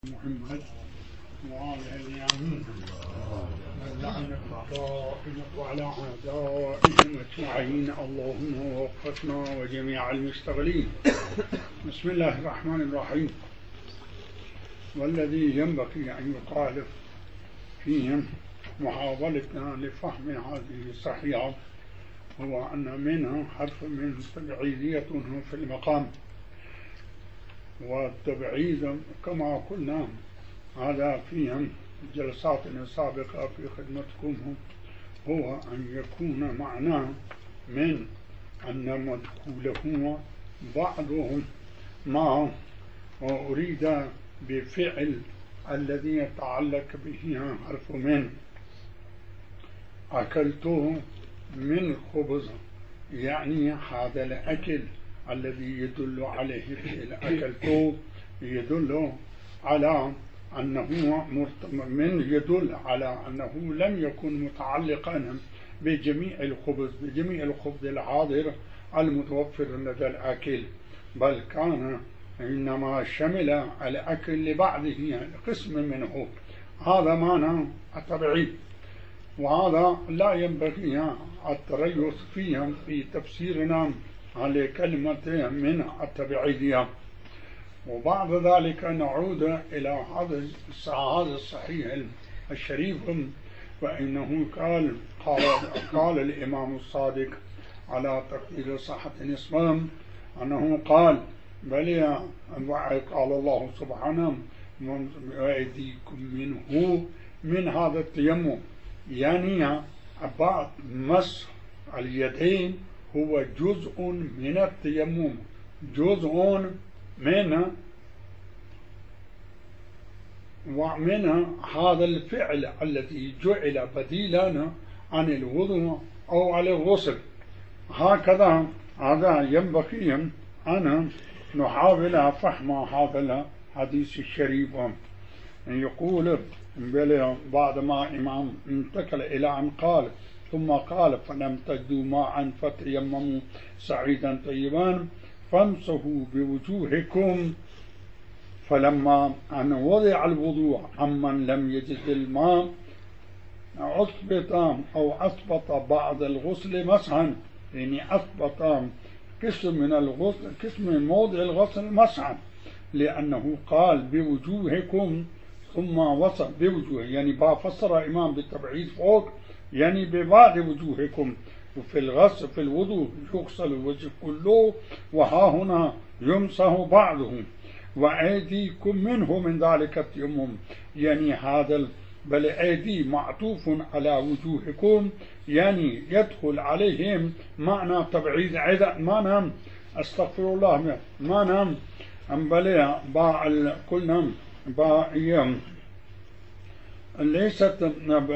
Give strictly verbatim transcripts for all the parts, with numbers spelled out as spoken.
محمد وعلى اليمين اللعنة الدائمة وعلى أعدائهم أجمعين. اللهم وفقنا وجميع المشتغلين. بسم الله الرحمن الرحيم. والذي ينبغي أن يقال فيهم محاولتنا لفهم هذه الصحيحة هو أن منها حرف من تبعيدية في المقام، والتبعيد كما قلنا هذا فيهم جلساتنا السابقة في خدمتكم هو أن يكون معناه من أن مدخوله بعضهم ما أريد بفعل الذي يتعلق به حرف من. أكلته من خبز، يعني هذا الأكل الذي يدل عليه أكلته يدل على أنه من يدل على أنه لم يكن متعلقا بجميع الخبز بجميع الخبز الحاضر المتوفر لدى الأكل، بل كان إنما شمل الأكل لبعضه قسم منه. هذا معنى التبعيد، وهذا لا ينبغي التريث فيه في تفسيرنا على كلمة من التبعيدية. وبعد ذلك نعود إلى هذا الصحيح الشريف، فإنه قال قال, قال الإمام الصادق على تقدير صحة اسمه أنه قال بل قال الله سبحانه وأيديكم منه من هذا التيمم، يعني بعض مس اليدين هو جزء من التيمم، جزء من ومن هذا الفعل الذي جعل بديلا عن الوضوء أو على الغسل. هكذا هذا ينبغي أن نحاول فهم هذا الحديث الشريف. يقول بعد ما إمام انتقل إلى أن قال ثم قال فلم تجدوا ماء فتيمموا صعيدا طيبا فامسحوا بوجوهكم، فلما أن وضع الوضوء عمن لم يجد الماء أثبت أو أثبت بعض الغسل مسحا، يعني أثبت قسم من الغسل قسم من موضع الغسل مسحا، لأنه قال بوجوهكم ثم وصف بوجوه، يعني فسر إمام بالتبعيد فوق يعني ببعض وجوهكم. وفي الغسل في الوضوء يغسل الوجه كله، وها هنا يمسح بعضه. وأيديكم منه من ذلك التيمم، يعني هذا بل أيدي معطوف على وجوهكم، يعني يدخل عليهم معنى تبعيد عدة معنى استغفر الله معنى بل باع قلنا باع ليست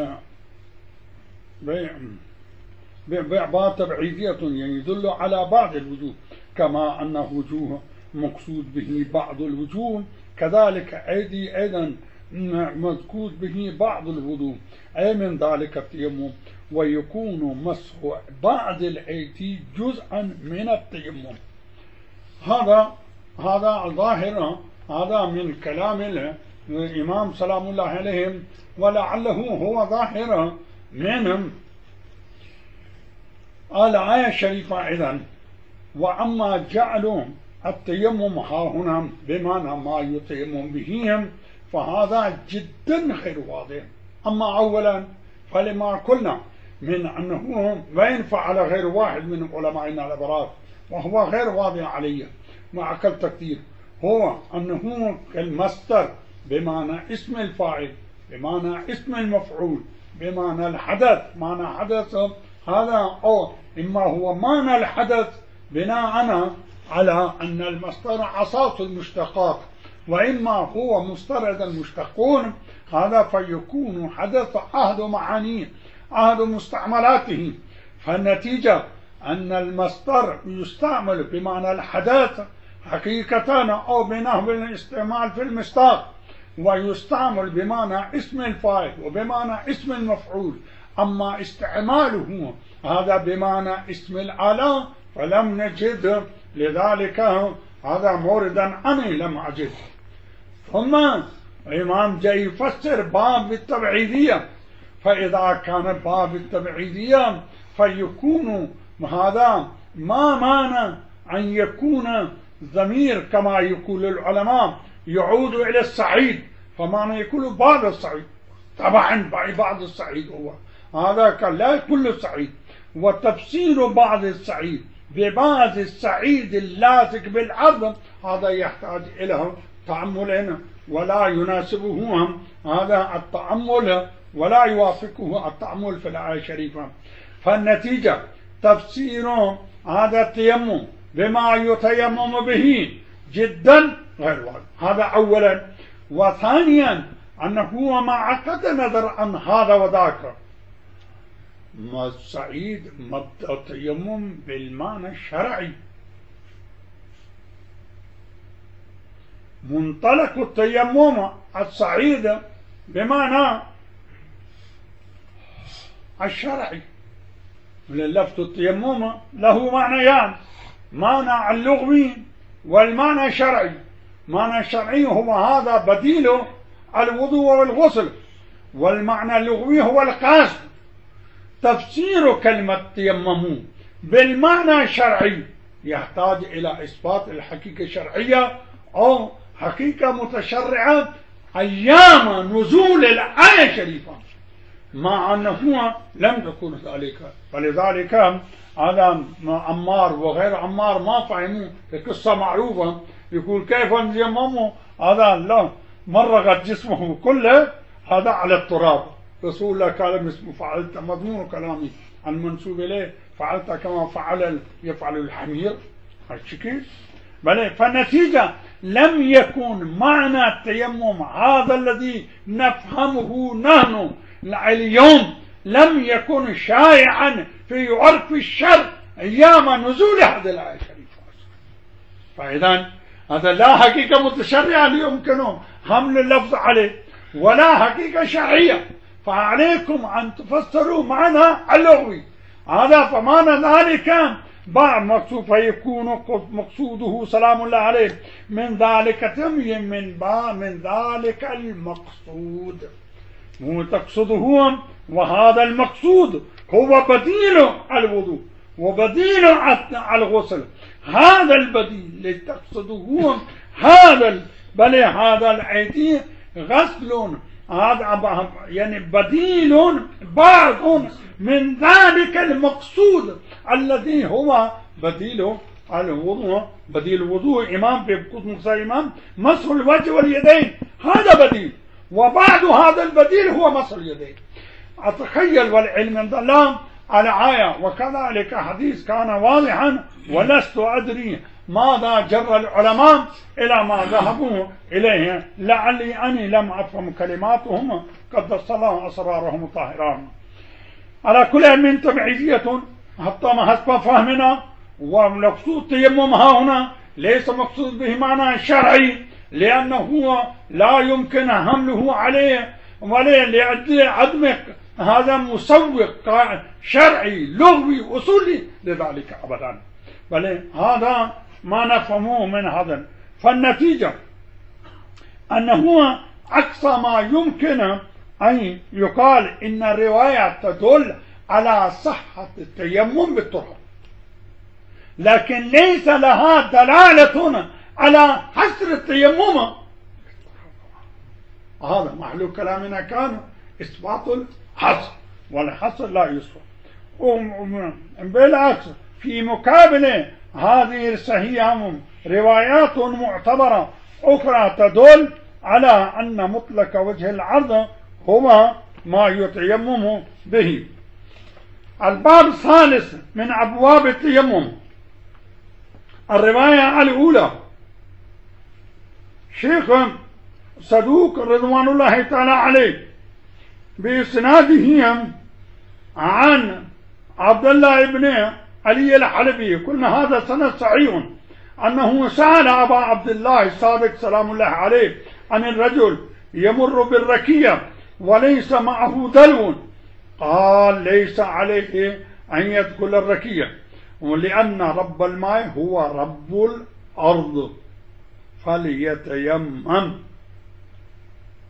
بعض تبعيدية، يعني يدل على بعض الوجوه، كما أن وجوه مقصود به بعض الوجوه، كذلك أيدي أيضا مذكور به بعض الوجوه، أي من ذلك التيمم. ويكون مسح بعض الأيدي جزءا من التيمم. هذا هذا ظاهر، هذا من كلام الإمام سلام الله عليهم، ولعله هو ظاهر من الآية الشريفة أيضا. وأما جعلوا التيمم ها هنا بمعنى ما يتيمم به فهذا جدا غير واضح. أما أولا فلما قلنا من أنه وإن فعل غير واحد من علمائنا الأبرار وهو غير واضح عليه مع كل تقدير، هو أنه المصدر بمعنى اسم الفاعل بمعنى اسم المفعول بمعنى الحدث معنى حدث، هذا أو إما هو معنى الحدث بناء على أن المصدر أساس المشتقات، وإما هو مسترد المشتقون، هذا فيكون حدث أحد معانيه أحد مستعملاته. فالنتيجة أن المصدر يستعمل بمعنى الحدث حقيقة أو بنحو الاستعمال في المصداق، ويستعمل بمعنى اسم الفاعل وبمعنى اسم المفعول. أما استعماله هذا بمعنى اسم الآلة فلم نجد، لذلك هذا موردا عني لم أجد. ثم الإمام جاي يفسر باب التبعيدية، فإذا كان باب التبعيدية فيكون هذا ما مانع أن يكون ضمير كما يقول العلماء يعود إلى السعيد، فمعنى يقول بعض السعيد، طبعا بعض السعيد هو هذا لا كل السعيد، وتفسير بعض السعيد ببعض السعيد اللازق بالعظم هذا يحتاج إلى تأمل ولا يناسبه هذا التأمل ولا يوافقه التأمل في الآية الشريفة. فالنتيجة تفسير هذا التيمم بما يتيمم به جدا غير واضح، هذا أولا. وثانيا أنه مع قطع نظر عن هذا وذاك ما السعيد مبدأ التيمم بالمعنى الشرعي، منطلق التيمم السعيد بمعنى الشرعي. لفظ التيمم له معنيان، معنى اللغوي والمعنى الشرعي. معنى الشرعي هو هذا بديل الوضوء والغسل، والمعنى اللغوي هو القصد. تفسير كلمة تيمموا بالمعنى الشرعي يحتاج إلى إثبات الحقيقة الشرعية أو حقيقة متشرعة أيام نزول الآية الشريفة، مع أنه لم تكن ذلك. فلذلك هذا عمار وغير عمار ما فهموا القصة معروفة، يقول كيف نتيمموا هذا لا مرغت جسمه كله هذا على التراب. رسول الله قال اسمه فعلت مضمون كلامي المنسوب إليه فعلت كما فعل يفعل الحمير هالشكل. بل فالنتيجة لم يكن معنى التيمم هذا الذي نفهمه نحن اليوم لم يكن شائعا في عرف الشرع أيام نزول هذه الآية الشريفة. فإذا هذا لا حقيقة متشرعة يمكن حمل اللفظ عليه ولا حقيقة شرعية، فعليكم أن تفسروا معنى اللغوي هذا. فمعنى ذلك بعد مقصود فيكون مقصوده سلام الله عليه من ذلك تميم من با من ذلك المقصود مو تقصده، وهذا المقصود هو بديل الوضوء وبديل الغسل. هذا البديل اللي تقصده هذا بل هذا الأيدي غسل هذا يعني بديل بعض من ذلك المقصود الذي هو بديل الوضوء. بديل الوضوء إمام في قسم إمام مسح الوجه واليدين هذا بديل، وبعد هذا البديل هو مسح اليدين. أتخيل والعلم عند الله على آية وكذلك حديث كان واضحا، ولست أدري ماذا جر العلماء إلى ما ذهبوا إليه، لعلي أني لم أفهم كلماتهم قدس الله أسرارهم طاهران. على كل من تبعيدية حتى ما حسب فهمنا، ومقصود تيممها هنا ليس مقصود به معنى شرعي، لأنه لا يمكن حمله عليه وليه لأجل عدم هذا مسوق شرعي لغوي أصولي لذلك أبدا، بل هذا ما نفهمه من هذا. فالنتيجة أنه أقصى ما يمكن أن يقال إن الرواية تدل على صحة التيمم بالتراب، لكن ليس لها دلالة على حصر التيمم. هذا محل كلامنا كان إثبات الحصر، والحصر لا يصبر. بالعكس في مقابل هذه الصحيحة روايات معتبرة أخرى تدل على أن مطلق وجه العرض هو ما يتيمم به. الباب الثالث من أبواب التيمم الرواية الأولى، شيخ صدوق رضوان الله تعالى عليه بإسناده عن عبد الله بن علي الحلبي، قلنا هذا سند صحيح، أنه سأل أبا عبد الله الصادق سلام الله عليه عن الرجل يمر بالركية وليس معه دلو، قال ليس عليه أن يدخل الركية، ولأن رب الماء هو رب الأرض فليتيمم.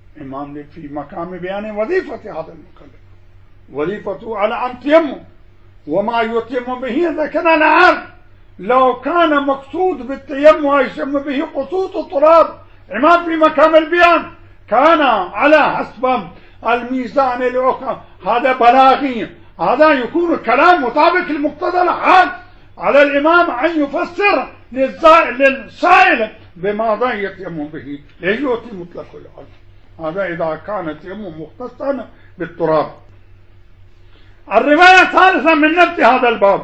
إمام في مقام بيان وظيفة هذا المكلف، وظيفته على أن تيمم، وما يتم به ذكرنا الآن. لو كان مقصود بالتيمم يسمى به قصوص التراب إمام في مقام البيان كان على حسب الميزان الأخرى، هذا بلاغي، هذا يكون الكلام مطابق لمقتضى الحال. على الإمام أن يفسر للسائل بماذا يتيمم به ليؤتي مطلق الأرض، هذا إذا كان التيمم مختصا بالتراب. الرواية الثالثة من نفس هذا الباب،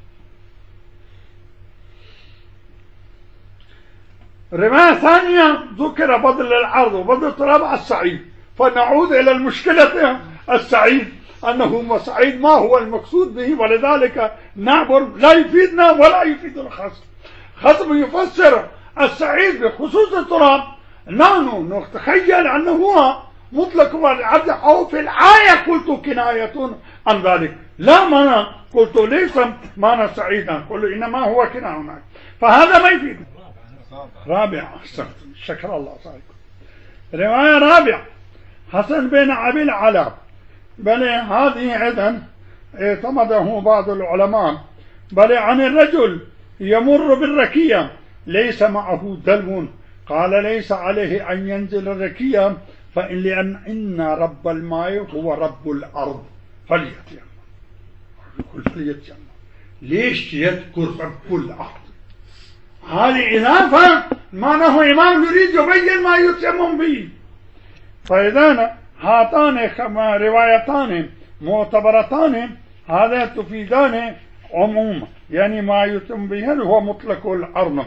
رواية ثانية ذكر بذل العرض وبذل التراب على السعيد، فنعود إلى المشكلة السعيد أنه سعيد ما هو المقصود به، ولذلك نعبر لا يفيدنا ولا يفيد الخصم. خصم يفسر السعيد بخصوص التراب، نحن نتخيل أنه هو مطلق والعبد، أو في الآية قلت كناية عن ذلك، لا معنى قلت ليس معنى سعيدا، قل إنما هو كناية هناك، فهذا ما يفيد. رابع، شكر الله صحيح. رواية رابعة حسن بن أبي العلاء، بل هذه أيضا اعتمده بعض العلماء، بل عن الرجل يمر بالركية ليس معه دلو، قال ليس عليه أن ينزل الركية فإن لأن إن رب الماء هو رب الأرض فليتيمم. يقول فليتيمم، ليش يذكر رب الأرض؟ هذه إضافة معناه إمام يريد يبين ما يتيمم به. فإذا هاتان كما روايتان معتبرتان هذا تفيدان عموم، يعني ما يتم به هو مطلق الأرض.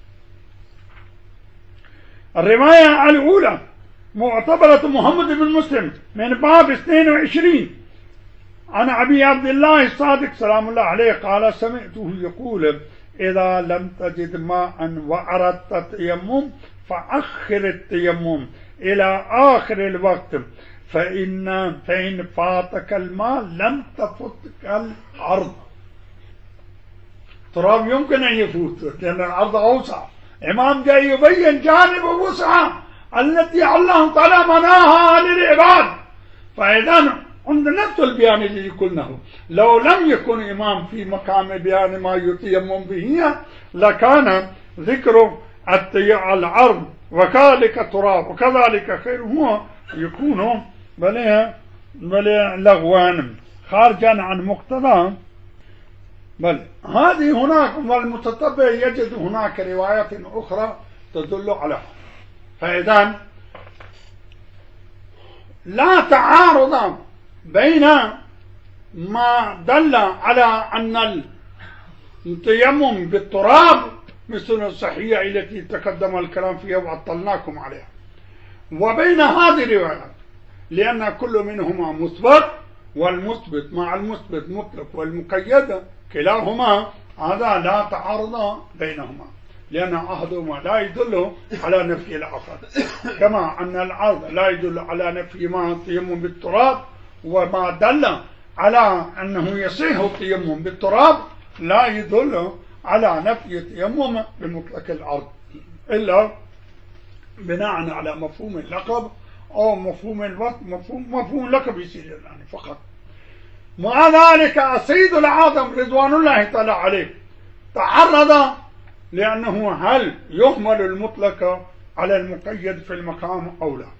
الرواية الأولى معتبرة محمد بن مسلم من باب اثنين وعشرين عن أبي عبد الله الصادق سلام الله عليه قال سمعته يقول إذا لم تجد ماء وأردت التيمم فأخر التيمم إلى آخر الوقت، فإن فإن فاتك الماء لم تفتك الأرض. تراب يمكن أن يفوت لأن الأرض أوسع، إمام جاي يبين جانب الوسعة التي الله تعالى مناها للعباد. فإذا عند نفس البيان الذي قلناه، لو لم يكن إمام في مقام بيان ما يتيمم به لكان ذكر العرض وكذلك تراب وكذلك خير هو يكون بل بل لغوان خارجا عن مقتضى. بل هذه هناك والمتتبع يجد هناك روايات أخرى تدل على، فإذا لا تعارض بين ما دل على أن التيمم بالتراب مثل الصحية التي تقدم الكلام فيها وعطلناكم عليها، وبين هذه الروايات، لأن كل منهما مثبت، والمثبت مع المثبت مطلق والمقيد كلاهما هذا لا تعارض بينهما، لأن أحدهما لا يدل على نفي الآخر، كما أن العرض لا يدل على نفي ما التيمم بالتراب، وما دل على أنه يصح التيمم بالتراب لا يدل على نفي التيمم بمطلق الأرض، إلا بناء على مفهوم اللقب أو مفهوم الوقت، مفهوم مفهوم اللقب يصير يعني فقط. مع ذلك السيد العظم رضوان الله تعالى عليه تعرض، لأنه هل يهمل المطلق على المقيد في المقام أو لا؟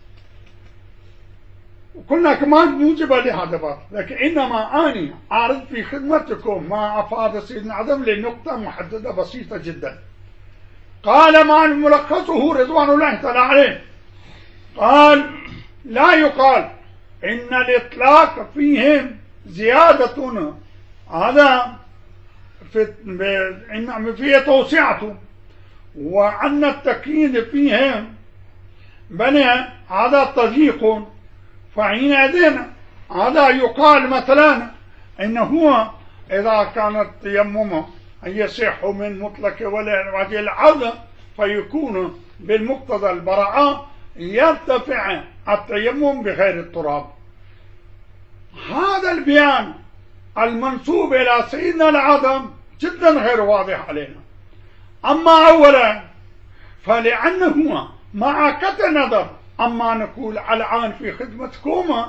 وكنا كمان موجبة لهذا الباب، لكن إنما أني أعرض في خدمتكم ما أفاد سيدنا العظم لنقطة محددة بسيطة جدا. قال ما ملخصه رضوان الله تعالى عليه، قال لا يقال إن الإطلاق فيهم زيادة، هذا في إن فيه توسعة، وأن التقييد فيهم بل هذا تضييق، فحينئذ هذا يقال مثلا إنه هو إذا كان التيمم أن يصح من مطلق وجه العرض فيكون بالمقتضى البراءة يرتفع التيمم بغير التراب. هذا البيان المنسوب إلى سيدنا العظم جدا غير واضح علينا. أما أولا فلأنه مع قطع نظر أما نقول الآن في خدمتكم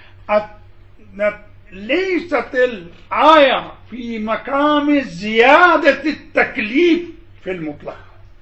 ليست الآية في مقام زيادة التكليف في المطلق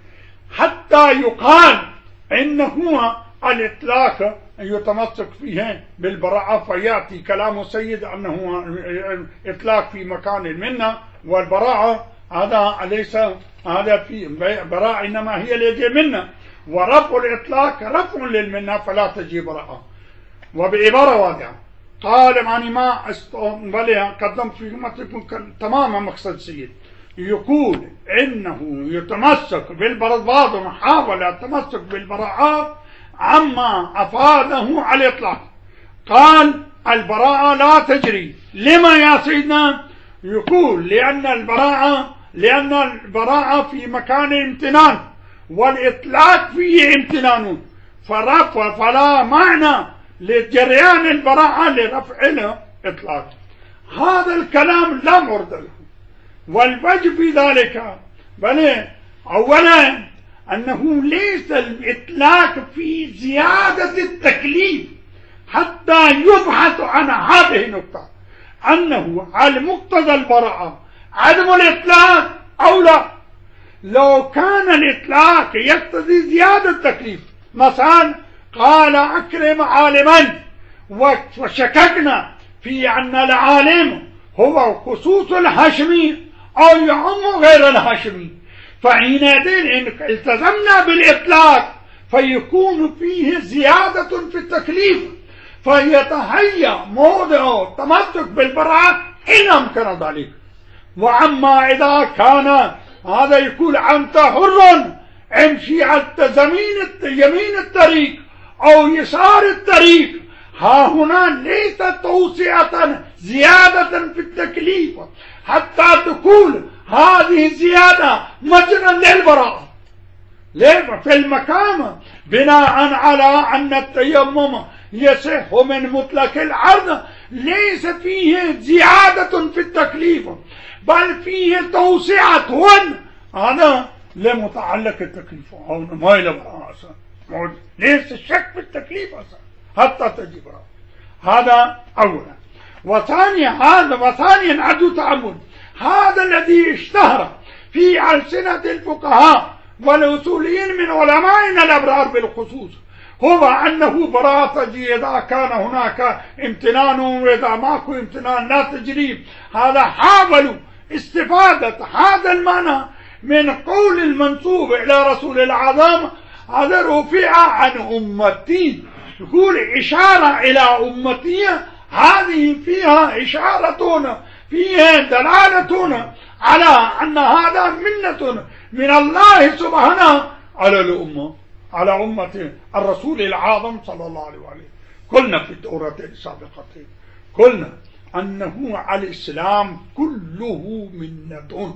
حتى يقال إنه الإطلاق يتمسك فيه بالبراءة، فيأتي كلام السيد أنه إطلاق في مكان المنة والبراءة، هذا ليس هذا في براءة إنما هي لجي منة، ورفع الإطلاق رفع للمنة فلا تجي براءة. وبعبارة واضحة قال يعني ما بل قدمت في خدمتكم تماما مقصد السيد، يقول إنه يتمسك بالبراءة، بعض محاولة التمسك بالبراءات عما أفاده على الإطلاق. قال البراءة لا تجري، لما يا سيدنا؟ يقول لأن البراءة لأن البراءة في مكان امتنان والإطلاق فيه امتنان، فرفع فلا معنى لجريان البراءة لرفع الإطلاق. هذا الكلام لا مرد له، والوجه في ذلك بل أولا أنه ليس الإطلاق في زيادة التكليف حتى يبحث عن هذه النقطة، أنه على مقتضى البراءة عدم الإطلاق أو لا. لو كان الإطلاق يقتضي زيادة التكليف، مثلا قال أكرم عالما وشككنا في أن العالم هو خصوص الهاشمي أو يعم غير الهاشمي، فحينئذ إن التزمنا بالإطلاق فيكون فيه زيادة في التكليف، فيتهيأ موضع التمسك بالبراءة إن أمكن ذلك. وأما إذا كان هذا يقول أنت حر امشي على يمين الطريق أو يسار الطريق، ها هنا ليس توسعة زيادة في التكليف حتى تقول هذه زيادة مجرى للبراءة. ليه؟ في المقام بناء على أن التيمم يصح من مطلق العرض ليس فيه زيادة في التكليف بل فيه توسعة، هذا لمتعلق التكليف أو ما إلى براءة، ليس الشك في التكليف حتى تجي براءة. هذا أولا. وثانيا هذا وثانيا عدو تأمل هذا الذي اشتهر في ألسنة الفقهاء والأصوليين من علمائنا الأبرار بالخصوص، هو أنه براءة تجي إذا كان هناك امتنان وإذا ماكو امتنان لا تجري. هذا حاولوا استفادة هذا المعنى من قول المنسوب إلى رسول العظام هذا رفع عن أمتي، يقول إشارة إلى أمتي، هذه فيها إشارة فيها دلالة على أن هذا منة من الله سبحانه على الأمة، على أمة الرسول العظم صلى الله عليه وسلم. قلنا في الدورة السابقة قلنا أنه على الإسلام كله منة،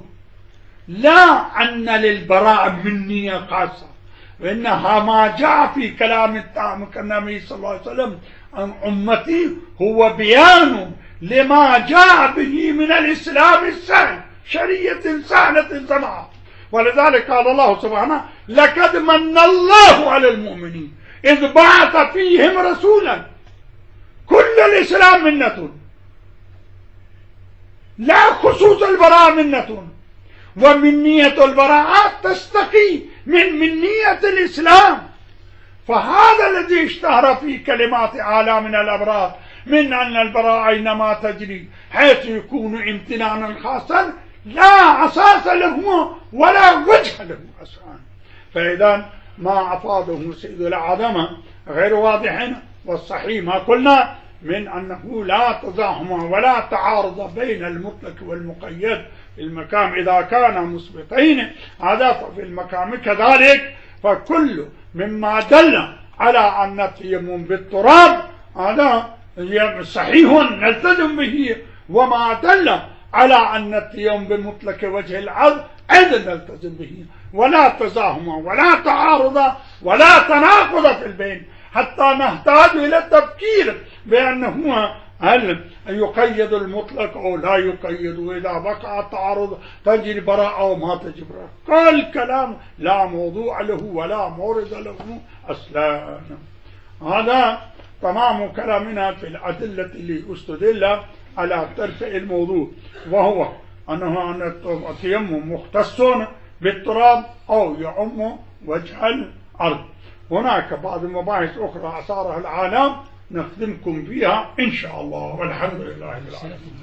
لا أن للبراء منية خاصة، وإنها ما جاء في كلام النبي صلى الله عليه وسلم عن أمتي هو بيان لما جاء به من الإسلام السهل، شريعة سهلة سمعة. ولذلك قال الله سبحانه لقد من الله على المؤمنين إذ بعث فيهم رسولا. كل الإسلام منة، لا خصوص البراءة منة، ومنية البراءات تستقي من منية الإسلام. فهذا الذي اشتهر في كلمات أعلامنا الأبرار من أن البراءة إنما تجري حيث يكون امتنانا خاصا لا أساس له ولا وجه له أصلا. فإذا ما أفاده سيد العظمة غير واضح، والصحيح ما قلنا من أنه لا تزاحم ولا تعارض بين المطلق والمقيد في المقام إذا كان مثبتين، هذا في المقام كذلك. فكل مما دل على أن التيمم بالتراب هذا صحيح نلتزم به، وما دل على أن التيمم بمطلق وجه العرض أيضا نلتزم به، ولا تزاحم ولا تعارض ولا تناقض في البين، حتى نحتاج إلى التفكير بأنه هل يقيد المطلق أو لا يقيد، وإذا وقع التعارض تجري براءة أو ما تجري براءة. قال الكلام لا موضوع له ولا مورد له أصلا. هذا تمام كلامنا في الأدلة اللي استدل على ترفع الموضوع، وهو أنه أن التيمم مختص بالتراب أو يعم وجه الأرض. هناك بعض المباحث أخرى أثارها العالم نخدمكم فيها إن شاء الله، والحمد لله رب العالمين.